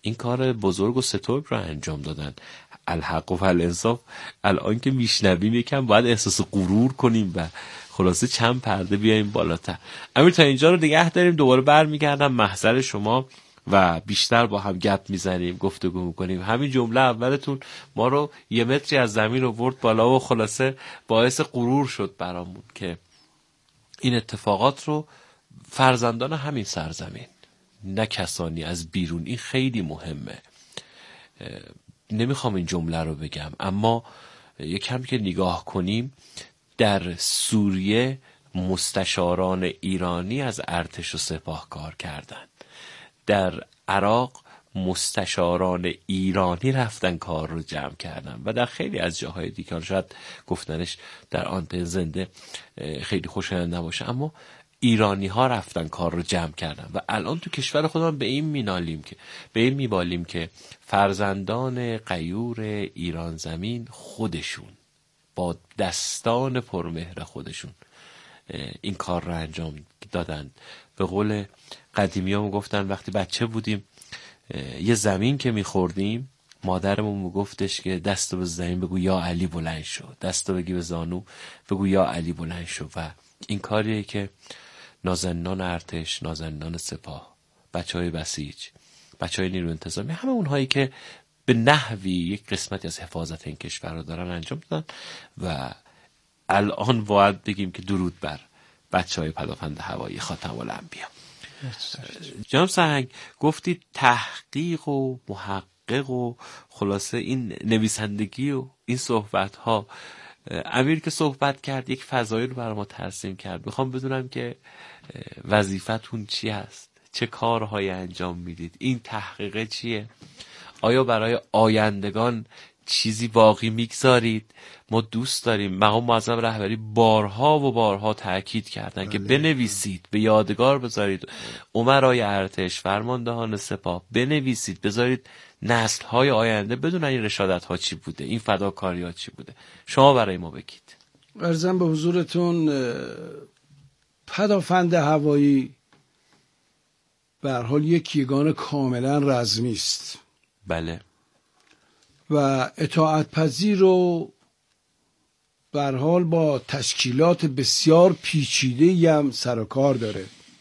این کار بزرگ و سترگ رو انجام دادن. الحق و الانصاف الان که میشنویم یکم باید احساس غرور کنیم و خلاصه چند پرده بیایم بالاتر. امیر تا اینجا رو نگه داریم، دوباره برمیگردم محضر شما و بیشتر با هم گپ میزنیم، گفتگو میکنیم. همین جمله اولتون ما رو 1 متری از زمین رو برد بالا و خلاصه باعث غرور شد برامون که این اتفاقات رو فرزندان همین سرزمین، نه کسانی از بیرون، این خیلی مهمه. نمیخوام این جمله رو بگم، اما یکم که نگاه کنیم در سوریه مستشاران ایرانی از ارتش و سپاه کار کردند، در عراق مستشاران ایرانی رفتن کار رو جمع کردن و در خیلی از جاهای دیگر، شاید گفتنش در آنتن زنده خیلی خوشایند نباشه، اما ایرانی ها رفتن کار رو جمع کردن و الان تو کشور خودمون به این میبالیم که فرزندان غیور ایران زمین خودشون با دستان پرمهر خودشون این کار رو انجام دادن. به قول قدیمی ها گفتن وقتی بچه بودیم یه زمین که میخوردیم مادرمون میگفتش که دستو به زمین بگو یا علی بلند شو، دستو بگی به زانو بگو یا علی بلند شو. و این کاریه که نازنینان ارتش، نازنینان سپاه، بچهای بسیج، بچهای نیروی انتظامی، همه اونهایی که به نحوی یک قسمتی از حفاظت این کشور رو دارن انجام دادن و الان باید بگیم که درود بر بچهای پدافند هوایی خاتم الانبیا. جناب سرهنگ گفتید تحقیق و محقق و خلاصه این نویسندگی و این صحبت ها، امیر که صحبت کرد یک فضایی رو برای ما ترسیم کرد. میخوام بدونم که وظیفتون چی هست، چه کارهایی انجام میدید، این تحقیق چیه، آیا برای آیندگان چیزی باقی میگذارید؟ ما دوست داریم، مقام معظم رهبری بارها و بارها تأکید کردن که بنویسید، به یادگار بذارید، امرای ارتش، فرماندهان سپاه بنویسید، بذارید نسل‌های آینده بدونن این رشادت‌ها چی بوده، این فداکاری‌ها چی بوده. شما برای ما بگید. عرضم به حضورتون پدافند هوایی به هر حال یک یگان کاملا رزمی است. بله. و اطاعت پذیر و به هر حال با تشکیلات بسیار پیچیده‌ای هم سر و کار داره.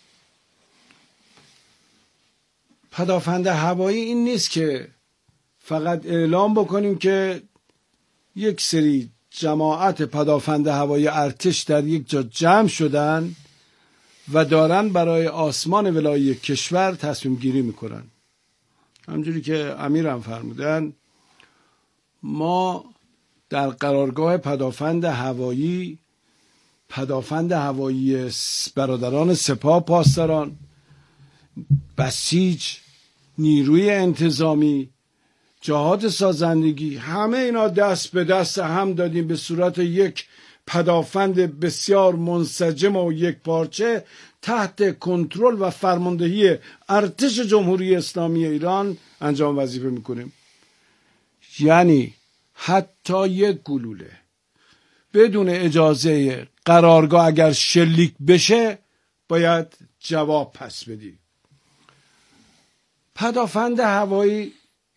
پدافند هوایی این نیست که فقط اعلام بکنیم که یک سری جماعت پدافند هوایی ارتش در یک جا جمع شدن و دارن برای آسمان ولایی کشور تصمیم گیری میکنن. همجوری که امیرم فرمودن، ما در قرارگاه پدافند هوایی برادران سپاه پاسداران، بسیج، نیروی انتظامی، جهاد سازندگی، همه اینا دست به دست هم دادیم به صورت یک پدافند بسیار منسجم و یک پارچه تحت کنترل و فرماندهی ارتش جمهوری اسلامی ایران انجام وظیفه میکنیم. یعنی حتی یک گلوله بدون اجازه قرارگاه اگر شلیک بشه باید جواب پس بدی. پدافند هوایی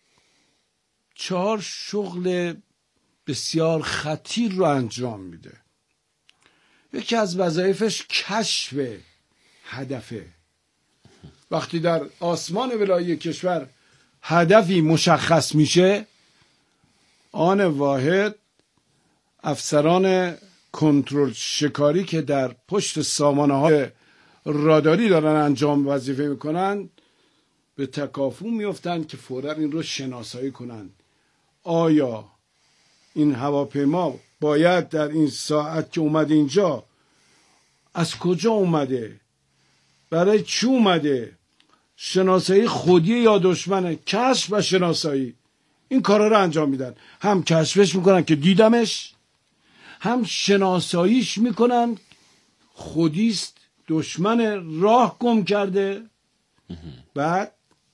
4 شغل بسیار خطیر رو انجام میده. یکی از وظایفش کشف هدفه. وقتی در آسمان ولایی کشور هدفی مشخص میشه، آن واحد افسران کنترل شکاری که در پشت سامانه های راداری دارن انجام وظیفه میکنن به تکافو میفتن که فوراً این رو شناسایی کنن. آیا این هواپیما باید در این ساعت که اومده اینجا از کجا اومده، برای چی اومده، شناسایی خودی یا دشمنه، کشف و شناسایی. این کارا رو انجام میدن. هم کشفش میکنن که دیدمش، هم شناساییش میکنن خودیست، دشمن، راه گم کرده. بعد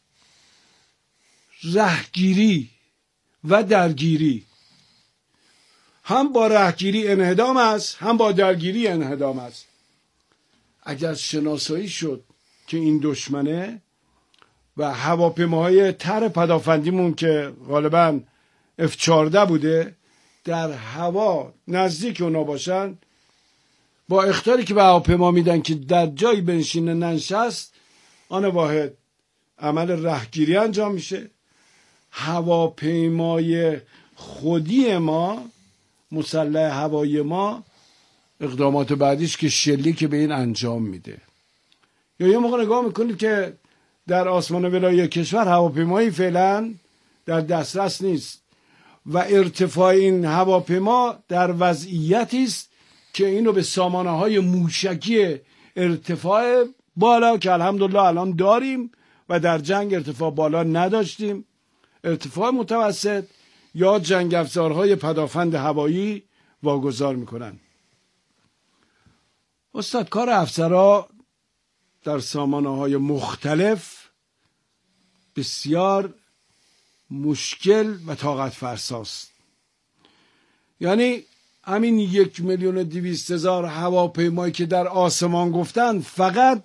رهگیری و درگیری، هم با رهگیری انهدام است، هم با درگیری انهدام است. اگر شناسایی شد که این دشمنه، و هواپیماهای تر پدافندیمون که غالبا F-14 بوده در هوا نزدیک اونا باشن، با اخطاری که به هواپیما میدن که در جایی بنشینه ننشست، آن واحد عمل رهگیری انجام میشه. هواپیمای خودی ما، مسلح هوایی ما، اقدامات بعدیش که شلیک به این انجام میده. یا یه موقع نگاه میکنید که در آسمان ولایی کشور هواپیمایی فعلا در دسترس نیست و ارتفاع این هواپیما در وضعیتی است که اینو به سامانه‌های موشکی ارتفاع بالا که الحمدلله الان داریم و در جنگ ارتفاع بالا نداشتیم، ارتفاع متوسط یا جنگ افزارهای پدافند هوایی واگذار میکنن. استاد، کار افسرها در سامانه‌های مختلف بسیار مشکل و طاقت فرساست. یعنی همین 1,200,000 هواپیمایی که در آسمان گفتن فقط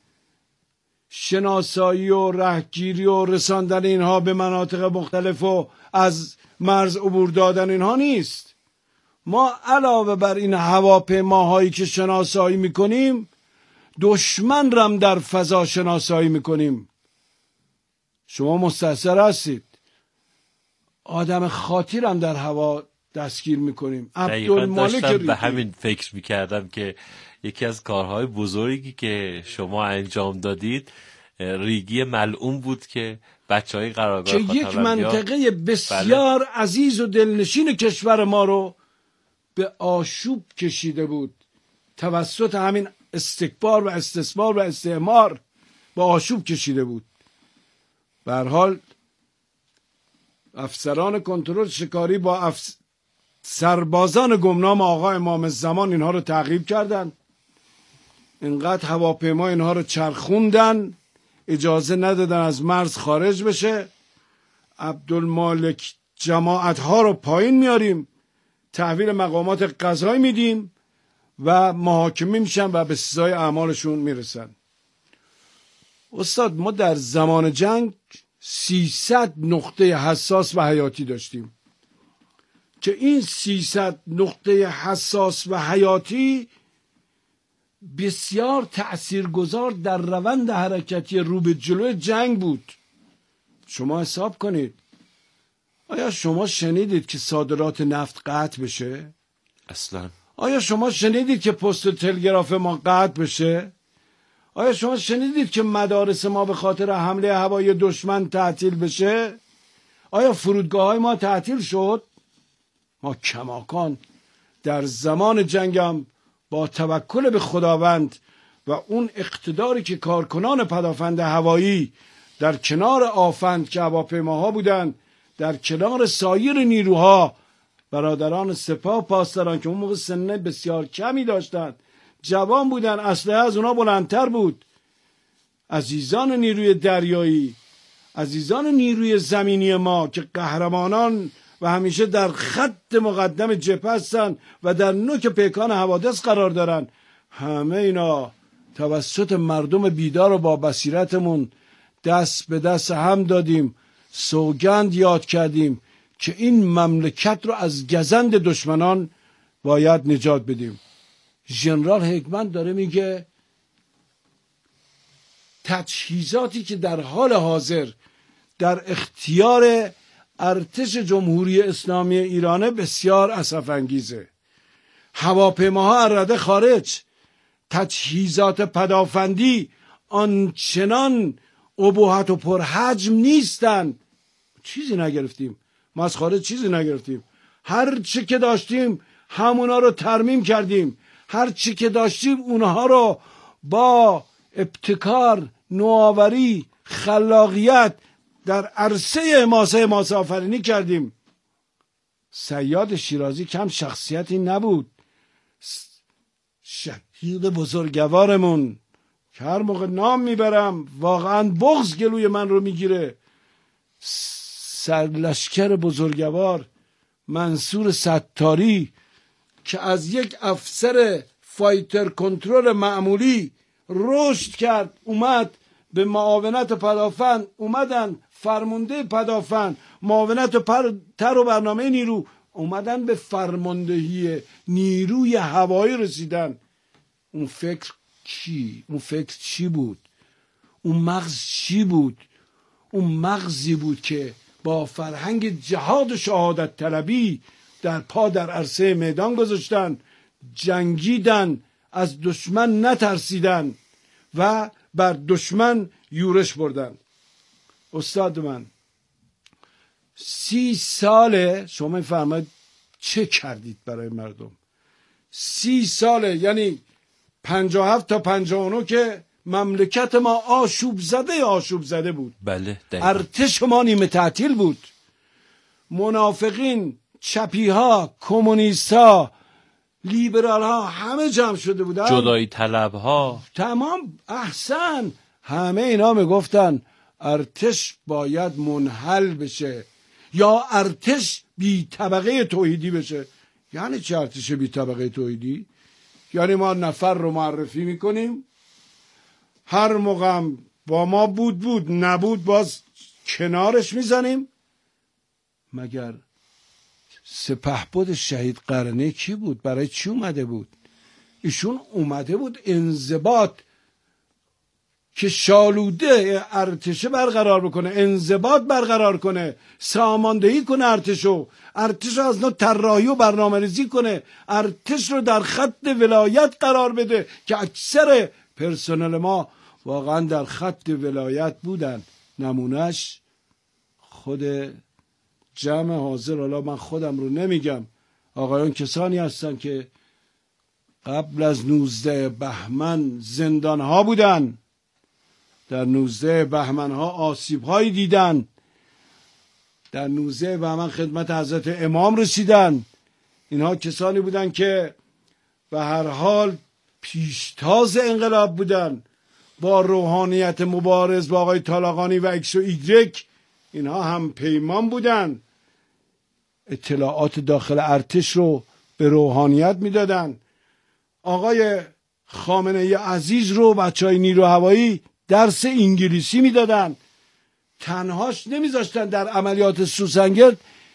شناسایی و رهگیری و رساندن اینها به مناطق مختلف و از مرز عبور دادن اینها نیست. ما علاوه بر این هواپیماهایی که شناسایی میکنیم، دشمن رم در فضا شناسایی میکنیم. شما مستحضر هستید آدم خاطی رم در هوا دستگیر میکنیم. عبدالمالک ریگی. به همین فکر میکردم که یکی از کارهای بزرگی که شما انجام دادید ریگی ملعون بود که بچهای قرارگاه که یک منطقه بسیار عزیز و دلنشین کشور ما رو به آشوب کشیده بود، توسط همین استکبار و استثمار و استعمار به آشوب کشیده بود. به هر حال افسران کنترل شکاری با سربازان گمنام آقا امام زمان اینها رو تعقیب کردن، اینقدر هواپیما اینها رو چرخوندن، اجازه ندادن از مرز خارج بشه. عبدالمالک جماعت ها رو پایین میاریم، تحویل مقامات قضایی میدیم و محاکمه میشن و به سزای اعمالشون میرسن. استاد، ما در زمان جنگ 300 نقطه حساس و حیاتی داشتیم که این 300 نقطه حساس و حیاتی بسیار تأثیرگذار در روند حرکتی رو به جلو جنگ بود. شما حساب کنید، آیا شما شنیدید که صادرات نفت قطع بشه؟ اصلا. آیا شما شنیدید که پست و تلگراف ما قطع بشه؟ آیا شما شنیدید که مدارس ما به خاطر حمله هوایی دشمن تعطیل بشه؟ آیا فرودگاه‌های ما تعطیل شد؟ ما کماکان در زمان جنگم با توکل به خداوند و اون اقتداری که کارکنان پدافند هوایی در کنار آفند که هواپیماها بودن، در کنار سایر نیروها، برادران سپاه پاسداران که اون موقع سن بسیار کمی داشتند، جوان بودن، اسلحه از اونا بلندتر بود، عزیزان نیروی دریایی، عزیزان نیروی زمینی ما که قهرمانان و همیشه در خط مقدم جبهه هستن و در نوک پیکان حوادث قرار دارن، همه اینا توسط مردم بیدار و با بصیرتمون دست به دست هم دادیم، سوگند یاد کردیم که این مملکت رو از گزند دشمنان باید نجات بدیم. ژنرال حکمت داره میگه تجهیزاتی که در حال حاضر در اختیار ارتش جمهوری اسلامی ایرانه بسیار اسف انگیزه. هواپیماها از رده خارج، تجهیزات پدافندی آنچنان ابهت و پرحجم نیستن. چیزی نگرفتیم، ما از خارج چیزی نگرفتیم، هر چی که داشتیم همونا رو ترمیم کردیم، هر چی که داشتیم اونها رو با ابتکار، نوآوری، خلاقیت در عرصه حماسه آفرینی کردیم. صیاد شیرازی کم شخصیتی نبود، شهید بزرگوارمون که هر موقع نام میبرم واقعا بغض گلوی من رو میگیره، سرلشکر بزرگوار منصور ستاری که از یک افسر فایتر کنترل معمولی رشد کرد، اومد به معاونت پدافند اومدن، فرمانده پدافند، معاونت تر و برنامه نیرو اومدن به فرماندهی نیروی هوایی رسیدن. اون فکر چی بود؟ اون مغز چی بود؟ اون مغزی بود که با فرهنگ جهاد و شهادت طلبی در پا در عرصه میدان گذاشتن، جنگیدن، از دشمن نترسیدن و بر دشمن یورش بردن. استاد من 30 ساله شما میفرمایید چه کردید برای مردم؟ 30 ساله، یعنی 57 تا 59 که مملکت ما آشوب زده بود. بله دقیقا. ارتش ما نیمه تعطیل بود. منافقین، چپی ها، کمونیست ها، لیبرال ها همه جمع شده بودن، جدایی طلب ها، تمام. احسن، همه اینا میگفتن ارتش باید منحل بشه یا ارتش بی طبقه توحیدی بشه. یعنی چه ارتش بی طبقه توحیدی؟ یعنی ما نفر رو معرفی میکنیم، هر موقع با ما بود نبود باز کنارش میزنیم. مگر سپهبد شهید قرنه کی بود؟ برای چی اومده بود؟ ایشون اومده بود انضباط که شالوده ارتش برقرار بکنه، انضباط برقرار کنه، ساماندهی کنه ارتش رو از نوع طراحی و برنامه‌ریزی کنه، ارتش رو در خط ولایت قرار بده که اکثر پرسنل ما واقعا در خط ولایت بودن. نمونهش خود جمع حاضر، حالا من خودم رو نمیگم، آقایان کسانی هستن که قبل از 19 بهمن زندان ها بودن، در 19 بهمن ها آسیب هایی دیدن، در 19 بهمن خدمت حضرت امام رسیدن. اینها کسانی بودن که به هر حال پیشتاز انقلاب بودن، با روحانیت مبارز با آقای طالقانی و ایکس و ایگرگ اینها هم پیمان بودن، اطلاعات داخل ارتش رو به روحانیت میدادن. آقای خامنه ای عزیز رو بچهای نیرو هوایی درس انگلیسی میدادن، تنهاش نمیذاشتن در عملیات سوسنگرد.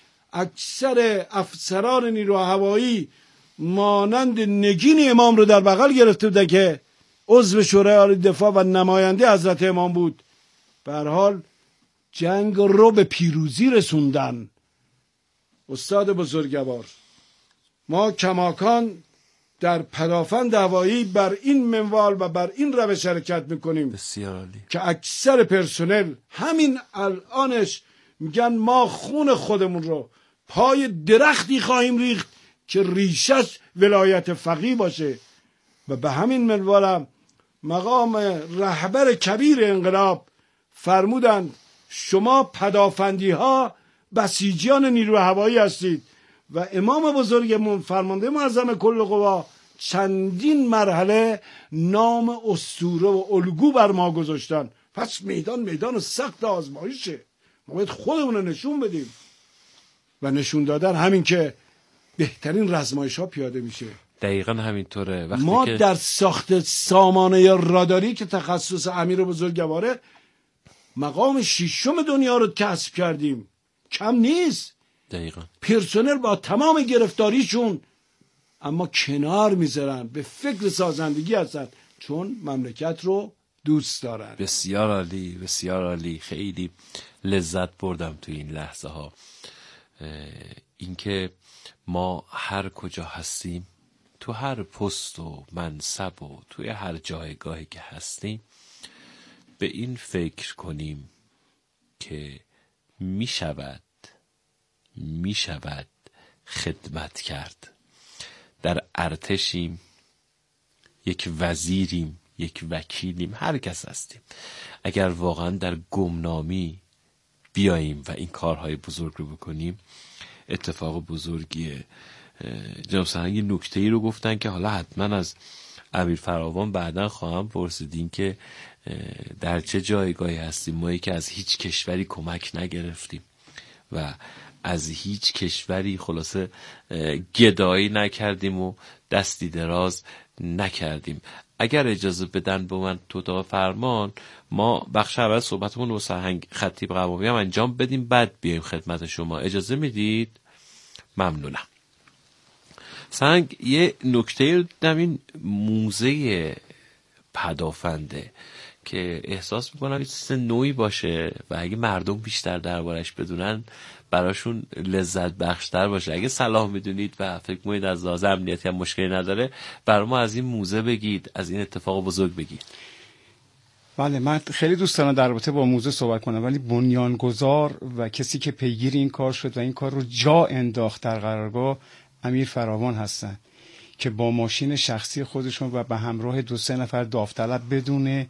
اکثر افسران نیرو هوایی مانند نگین امام رو در بغل گرفته بودن که عضو شورای عالی دفاع و نماینده حضرت امام بود. به هر حال جنگ رو به پیروزی رسوندن. استاد بزرگوار، ما کماکان در پدافند هوایی بر این منوال و بر این روش حرکت میکنیم. بسیار عالی. که اکثر پرسنل همین الانش میگن ما خون خودمون رو پای درختی خواهیم ریخت که ریشش ولایت فقیه باشه. و به همین منوال هم مقام رهبر کبیر انقلاب فرمودند شما پدافندی ها بسیجیان نیروی هوایی هستید. و امام بزرگمون فرمانده معظم کل قوا چندین مرحله نام اسطوره و الگو بر ما گذاشتن. پس میدان سخت آزمایشه، ما باید خودمون رو نشون بدیم. و نشون دادن همین که بهترین رزمایش ها پیاده میشه. دقیقا همینطوره. وقتی ما که در ساخت سامانه راداری که تخصص امیر بزرگواره مقام 6 دنیا رو کسب کردیم، کم نیست. دقیقا پرسنل با تمام گرفتاریشون اما کنار میذارن، به فکر سازندگی هستن، چون مملکت رو دوست دارن. بسیار عالی، بسیار عالی. خیلی لذت بردم تو این لحظه ها. اینکه ما هر کجا هستیم، تو هر پست و منصب و توی هر جایگاهی که هستیم، به این فکر کنیم که می شود خدمت کرد. در ارتشیم، یک وزیریم، یک وکیلیم، هر کس هستیم. اگر واقعا در گمنامی بیاییم و این کارهای بزرگ رو بکنیم، اتفاق بزرگیه. جناب سرهنگ نکته‌ای رو گفتن که حالا حتما از امیر فراوان بعداً خواهم پرسیدین که در چه جایگاهی هستیم. ما که از هیچ کشوری کمک نگرفتیم و از هیچ کشوری خلاصه گدایی نکردیم و دستی دراز نکردیم. اگر اجازه بدن به من تو اتاق فرمان، ما بخش اول صحبتمون رو سرهنگ خطیب قوامی هم انجام بدیم، بعد بیایم خدمت شما. اجازه میدید؟ ممنونم. سرهنگ یه نکته دیدم، این موزه پدافنده که احساس میکنم یه چیز نوعی باشه و اگه مردم بیشتر دربارش بدونن براشون لذت بخشتر باشه. اگه صلاح میدونید و فکر میکنید از لحاظ امنیتی هم مشکلی نداره، برای ما از این موزه بگید، از این اتفاق بزرگ بگید. بله، من خیلی دوست دارم در رابطه با موزه صحبت کنم، ولی بنیانگذار و کسی که پیگیر این کار شد و این کار رو جا انداخت در قرارگاه امیر فراوان هستن که با ماشین شخصی خودشون و به همراه 2-3 نفر داوطلب بدون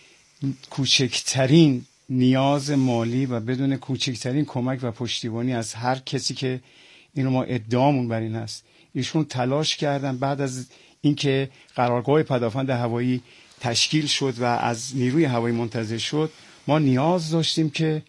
کوچکترین نیاز مالی و بدون کوچکترین کمک و پشتیبانی از هر کسی که اینو ما ادعامون بر این هست، ایشون تلاش کردن بعد از اینکه قرارگاه پدافند هوایی تشکیل شد و از نیروی هوایی منتظر شد، ما نیاز داشتیم که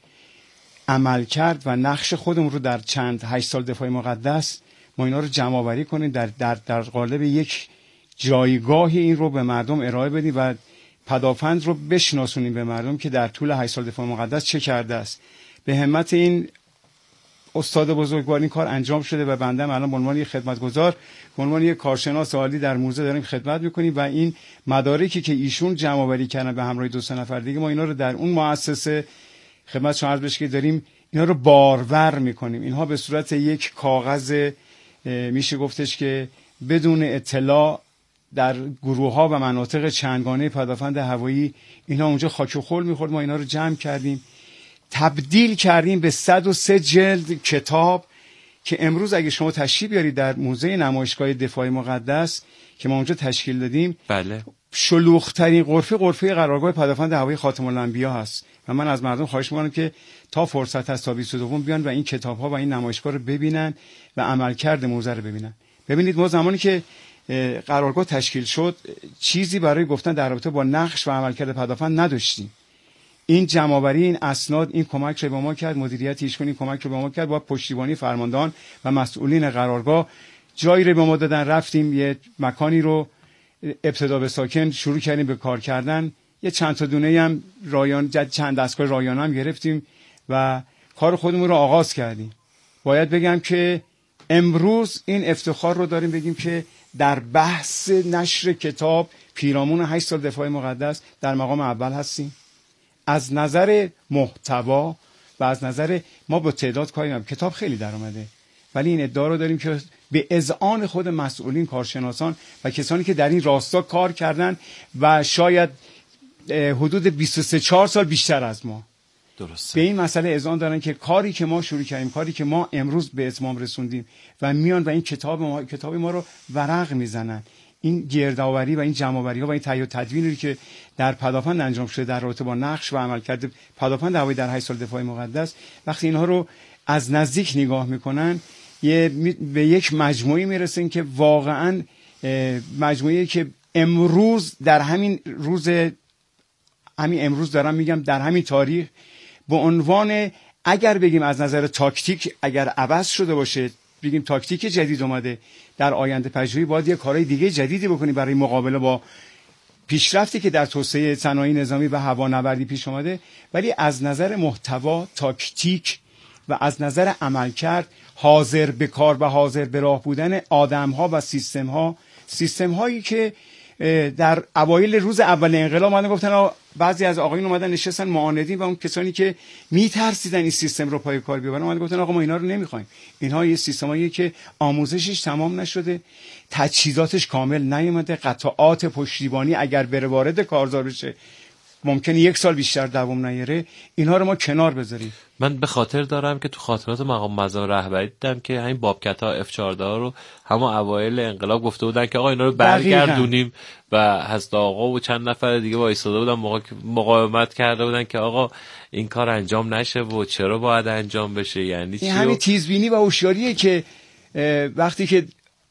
عمل کرد و نقش خودمون رو در 8 سال دفاع مقدس ما اینا رو جمع آوری کنیم در قالب یک جایگاهی این رو به مردم ارائه بدیم و پدافند رو بشناسونیم به مردم که در طول 8 سال دفاع مقدس چه کرده است. به همت این استاد بزرگوار این کار انجام شده و بنده هم الان به عنوان یک خدمتگزار، به عنوان یک کارشناس عالی در موزه داریم خدمت میکنیم و این مدارکی که ایشون جمع آوری کردن به همراه 2-3 نفر دیگه، ما اینا رو در اون مؤسسه خدمت شما عرض بشه که داریم اینا رو بارور میکنیم. اینها به صورت یک کاغذ میشه گفتش که بدون اطلاع در گروه ها و مناطق چندگانه پدافند هوایی اینا اونجا خاک و خل میخورد. ما اینا رو جمع کردیم، تبدیل کردیم به 103 جلد کتاب که امروز اگه شما تشریف بیارید در موزه نمایشگاه دفاع مقدس که ما اونجا تشکیل دادیم، بله، شلوغ‌ترین غرفه قرارگاه پدافند هوایی خاتم الانبیا هست و من از مردم خواهش می‌کنم که تا فرصت هست تا 22 بیان و این کتاب‌ها و این نمایشگاه رو ببینن و عملکرد موزه رو ببینن. ببینید ما زمانی که قرارگاه تشکیل شد چیزی برای گفتن در رابطه با نقش و عملکرد پدافند نداشتیم. این جمع‌آوری این اسناد این کمک رو به ما کرد، مدیریت ایشون این کمک رو به ما کرد با پشتیبانی فرماندهان و مسئولین قرارگاه. جایی رو به ما دادن، رفتیم یه مکانی رو ابتدا به ساکن شروع کردیم به کار کردن، یه چند تا دونه هم رایان چند دستگاه رایانه هم گرفتیم و کار خودمون رو آغاز کردیم. باید بگم که امروز این افتخار رو داریم بگیم که در بحث نشر کتاب پیرامون 8 سال دفاع مقدس در مقام اول هستیم. از نظر محتوا و از نظر ما با تعداد کاری نداریم، کتاب خیلی در اومده، ولی این ادعا رو داریم که به اذعان خود مسئولین، کارشناسان و کسانی که در این راستا کار کردن و شاید حدود 23-4 سال بیشتر از ما، درسته، به این مسئله اذعان دارن که کاری که ما شروع کردیم، کاری که ما امروز به اتمام رسوندیم و میان و این کتاب ما رو ورق میزنن. این گردآوری و این جمع‌آوری‌ها و این تهیه و تدوینی که در پدافند انجام شده در رابطه با نقش و عملکرد پدافند هوایی در 8 سال دفاع مقدس، وقتی اینها رو از نزدیک نگاه میکنن به یک مجموعی میرسن که واقعا مجموعی که امروز در همین روز، همین امروز دارم میگم، در همین تاریخ به عنوان، اگر بگیم از نظر تاکتیک اگر عوض شده باشه، بگیم تاکتیک جدید اومده، در آینده پژوهی باید یه کارهای دیگه جدیدی بکنیم برای مقابله با پیشرفتی که در توسعه صنایع نظامی و هوانوردی پیش اومده، ولی از نظر محتوا، تاکتیک و از نظر عملکرد حاضر به کار و حاضر به راه بودن آدم‌ها و سیستم‌هایی که در اوایل روز اول انقلاب اومدن گفتن، بعضی از آقایون اومدن نشستن معاندین و اون کسانی که میترسیدن این سیستم رو پای کار بیارن اومدن گفتن آقا ما اینا رو نمیخوایم. اینها یه سیستماییه که آموزشش تمام نشده، تجهیزاتش کامل نیومده، قطعات پشتیبانی اگر بره وارد کارزار بشه ممکنه 1 سال بیشتر دوام نیاره. اینها رو ما کنار بذاریم. من به خاطر دارم که تو خاطرات مقام معظم رهبری دیدم که همین بابکت‌ها F14 رو همون اوایل انقلاب گفته بودن که آقا اینا رو برگردونیم و حضرت آقا و چند نفر دیگه وایساده بودن مقاومت کرده بودن که آقا این کار انجام نشه و چرا باید انجام بشه. یعنی این همین تیزبینی و هوشیاریه که وقتی که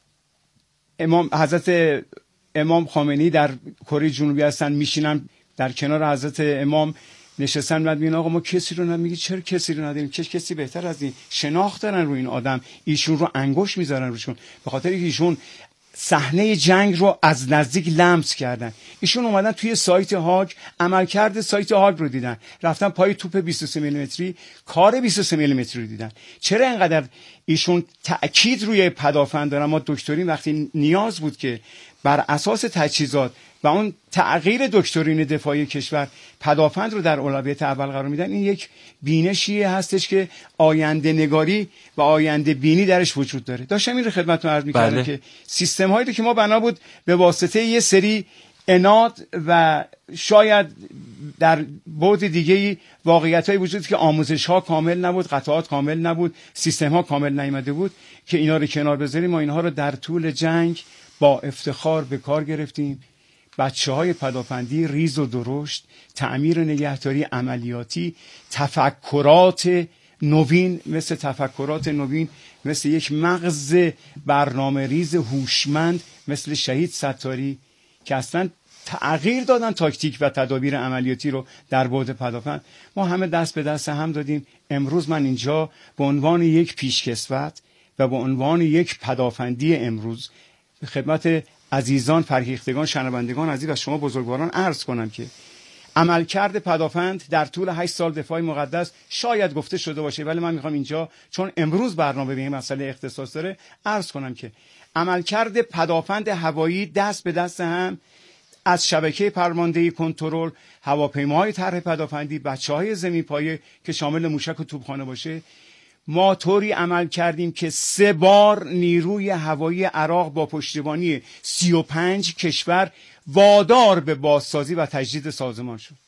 حضرت امام خامنه‌ای در کره جنوبی هستن میشینن در کنار حضرت امام نشستن، بعد میگن آقا ما کسی رو نمیگی، چرا کسی رو نداریم، کسی بهتر از این، شناخت دارن رو این آدم، ایشون رو انگشت میذارن روشون، به خاطر اینکه ایشون صحنه جنگ رو از نزدیک لمس کردن. ایشون اومدن توی سایت هاگ، عملکرد سایت هاگ رو دیدن، رفتن پای توپ 23 میلیمتری، کار 23 میلیمتری رو دیدن. چرا اینقدر ایشون تأکید روی پدافند دارن؟ ما دکترین وقتی نیاز بود که بر اساس تجهیزات و اون تغییر دکترین دفاعی کشور پدافند رو در اولویت اول قرار میدن، این یک بینشی هستش که آینده نگاری و آینده بینی درش وجود داره. داشتم این رو خدمتتون عرض می‌کردم که سیستم هایی که ما بنا بود به واسطه یه سری اناد و شاید در بعد دیگه‌ای واقعیت‌های وجود که آموزش ها کامل نبود، قطعات کامل نبود، سیستم ها کامل نیامده بود که اینا رو کنار بذاریم. ما اینها رو در طول جنگ با افتخار به کار گرفتیم. بچه‌های پدافندی ریز و درشت، تعمیر نگهداری عملیاتی، تفکرات نوین مثل یک مغز برنامه ریز هوشمند مثل شهید ستاری که اصلا تغییر دادن تاکتیک و تدابیر عملیاتی رو در بعد پدافند. ما همه دست به دست هم دادیم. امروز من اینجا به عنوان یک پیشکسوت و به عنوان یک پدافندی امروز به خدمت عزیزان، فرهیختگان، شنوندگان عزیز و شما بزرگواران عرض کنم که عملکرد پدافند در طول 8 سال دفاع مقدس شاید گفته شده باشه، ولی من میخوام اینجا چون امروز برنامه به این مسئله اختصاص داره عرض کنم که عملکرد پدافند هوایی دست به دست هم از شبکه فرماندهی کنترل، هواپیماهای طرح پدافندی، بچه‌های زمین پایه که شامل موشک و توپخانه باشه، ما طوری عمل کردیم که 3 بار نیروی هوایی عراق با پشتیبانی 35 کشور وادار به بازسازی و تجدید سازمان شد.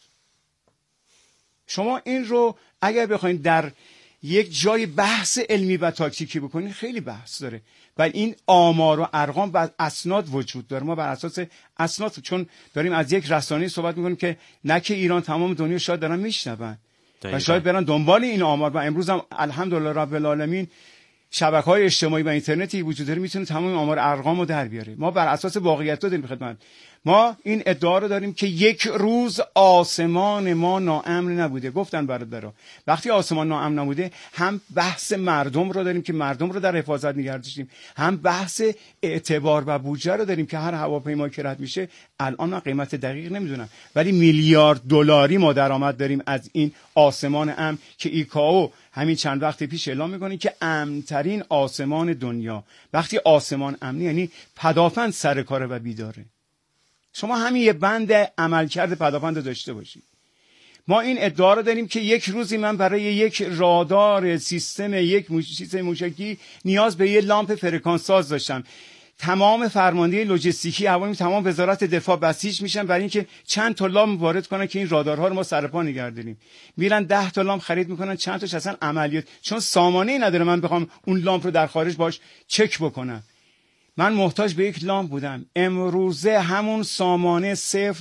شما این رو اگر بخواید در یک جای بحث علمی و تاکتیکی بکنید خیلی بحث داره و این آمار و ارقام و اسناد وجود داره. ما بر اساس اسناد، چون داریم از یک رسانه صحبت میکنیم که نه که ایران، تمام دنیا شاید دارن میشنون و شاید برن دنبال این آمار و امروز هم الحمدلله رب العالمین شبکه‌های اجتماعی و اینترنتی وجود داره میتونه تمام آمار ارقامو در بیاره. ما بر اساس واقعیت داریم خدمت. ما این ادعا رو داریم که یک روز آسمان ما ناامن نبوده. گفتن برادرها وقتی آسمان ناامن نبوده، هم بحث مردم رو داریم که مردم رو در حفاظت نگه داشتیم، هم بحث اعتبار و بودجه رو داریم که هر هواپیما که رد میشه، الان من قیمت دقیق نمیدونم ولی میلیارد دلاری ما درآمد داریم از این آسمان امن که ایکائو همین چند وقت پیش اعلام میکنه که امن‌ترین آسمان دنیا. وقتی آسمان امنی یعنی پدافند سر کاره و بیداره. شما همین یه بند عملکرد پدافند داشته باشید. ما این ادعا رو داریم که یک روزی من برای یک رادار سیستم سیستم موشکی نیاز به یه لامپ فرکانس ساز داشتم. تمام فرماندهی لوجستیکی هوایی، تمام وزارت دفاع بسیج میشن برای اینکه چند تا لامپ وارد کنن که این رادارها رو ما سرپا نگه داریم. میرن 10 تا لامپ خرید میکنن، چند تاش اصلا عملیات، چون سامانه‌ای نداره من بخوام اون لامپ رو در خارج باش چک بکنم. من محتاج به یک لامپ بودم. امروزه همون سامانه 0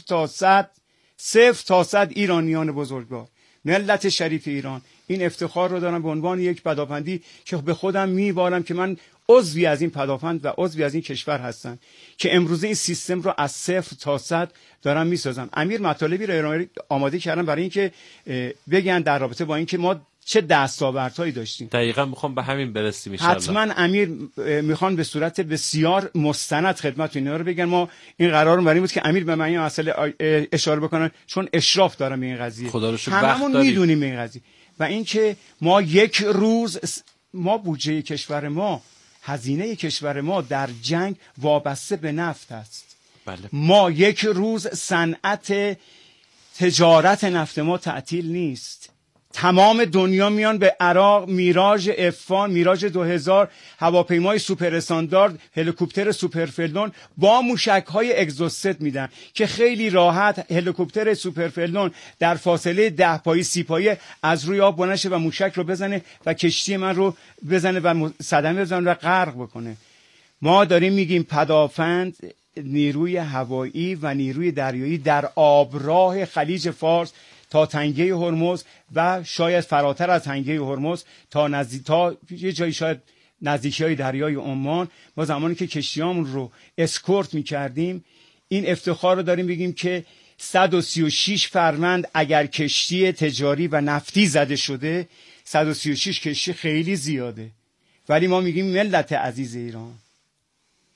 تا 100 ایرانیان بزرگوار، ملت شریف ایران، این افتخار رو دارم به عنوان یک پدافندی که به خودم میبارم که من عضوی از این پدافند و عضوی از این کشور هستم که امروزه این سیستم رو از 0 تا 100 دارم میسازم. امیر مطالبی رو آماده کردم برای اینکه بگن در رابطه با اینکه ما چه دستاوردهایی داشتیم. دقیقاً میخوام به همین برسیم ان شاء الله. حتما امیر میخوان به صورت بسیار مستند خدمت اینا رو بگن. ما این قرارم برای این بود که امیر به من این مسئله اشاره بکنن چون اشراف دارم این قضیه. خدا رو شکر هممون میدونیم این قضیه. و اینکه ما یک روز ما بودجه کشور ما، هزینه کشور ما در جنگ وابسته به نفت است. بله. ما یک روز صنعت تجارت نفت ما تعطیل نیست. تمام دنیا میان به عراق میراژ افان، میراژ 2000، هواپیمای سوپر استاندارد، هلیکوپتر سوپر فلدون با موشک‌های اگزوست میدن که خیلی راحت هلیکوپتر سوپر فلدون در فاصله 10 پایی 30 پایی از روی آب بلند شه و موشک رو بزنه و کشتی من رو بزنه و صدمه بزنه و غرق بکنه. ما داریم میگیم پدافند، نیروی هوایی و نیروی دریایی در آبراه خلیج فارس تا تنگه هرمز و شاید فراتر از تنگه هرمز تا یه جایی شاید نزدیکی‌های دریای عمان، ما زمانی که کشتیامون رو اسکورت می‌کردیم این افتخار رو داریم بگیم که 136 فروند اگر کشتی تجاری و نفتی زده شده، 136 کشتی خیلی زیاده، ولی ما میگیم ملت عزیز ایران،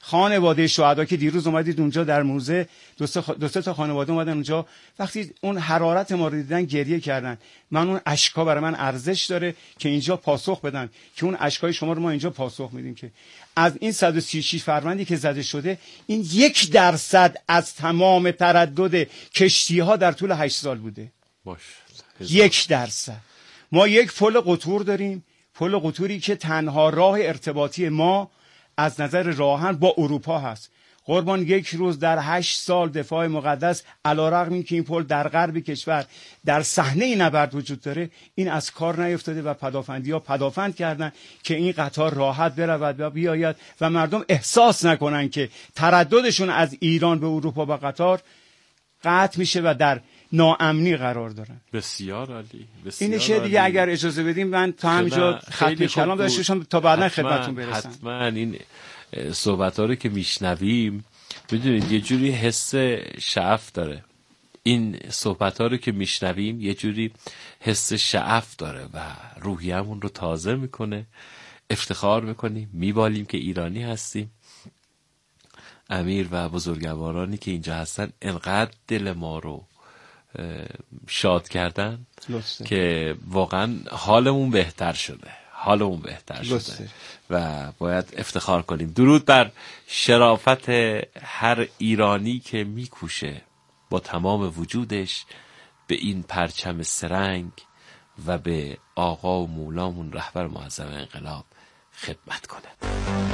خانواده شهدا که دیروز اومدید اونجا در موزه، دو سه تا خانواده اومدن اونجا، وقتی اون حرارت ما رو دیدن گریه کردن. من اون اشکا برای من ارزش داره که اینجا پاسخ بدم، که اون اشکای شما رو ما اینجا پاسخ میدیم که از این 136 فروندی که زده شده، این 1% از تمام تردد کشتی ها در طول 8 سال بوده. 1%. ما یک پل قطور داریم، پل قطوری که تنها راه ارتباطی ما از نظر راهن با اروپا هست. قربان یک روز در 8 سال دفاع مقدس، علیرغم اینکه این پل در غرب کشور در صحنه نبرد وجود داره، این از کار نیفتاده و پدافندی‌ها پدافند کردن که این قطار راحت برود و بیاید و مردم احساس نکنن که ترددشون از ایران به اروپا و قطار قطع میشه و در ناامنی قرار دارن. بسیار عالی. اینه که دیگه اگر اجازه بدیم من تا همینجا ختم کلام داشتم تا بعدا خدمتتون برسم. حتما این صحبت‌ها رو که میشنویم میدونید یه جوری حس شعف داره. این صحبت‌ها رو که میشنویم یه جوری حس شعف داره و روحیه‌مون رو تازه میکنه. افتخار میکنیم، میبالیم که ایرانی هستیم. امیر و بزرگوارانی که اینجا هستن انقدر دل ما رو شاد کردن که واقعا حالمون بهتر شده. و باید افتخار کنیم. درود بر شرافت هر ایرانی که میکوشه با تمام وجودش به این پرچم سرنگ و به آقا و مولامون رهبر معظم انقلاب خدمت کنه.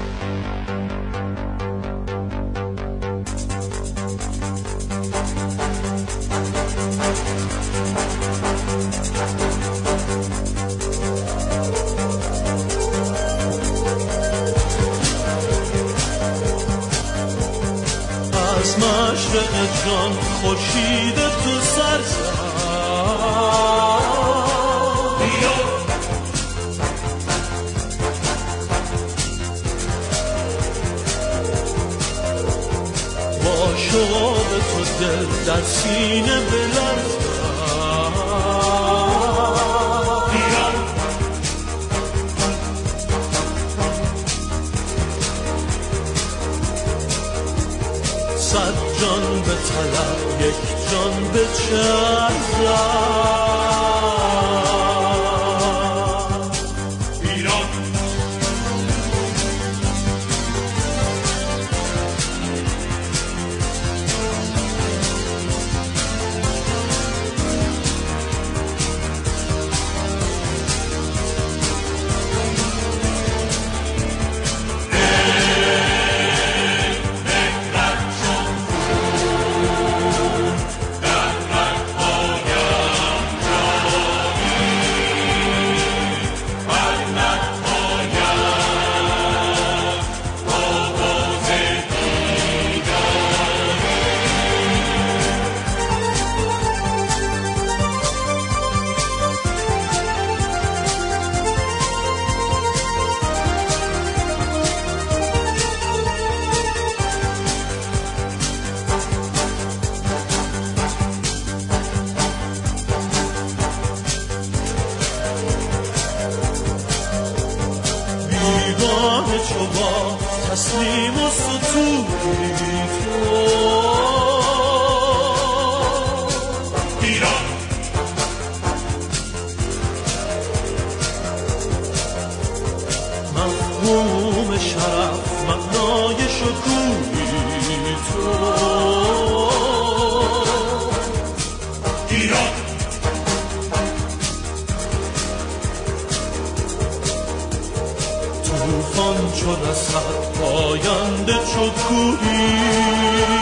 از مشرق جان خورشید تو سر زد، با شوق تو دل در سینه بلرزد. صد جان به طلب یک جان به چرخ ایران. تسلیم و ستوری تو ایران. مفهوم شرف معنای شکوهی تو ایران. طوفان چو رسد پاینده چو کوهی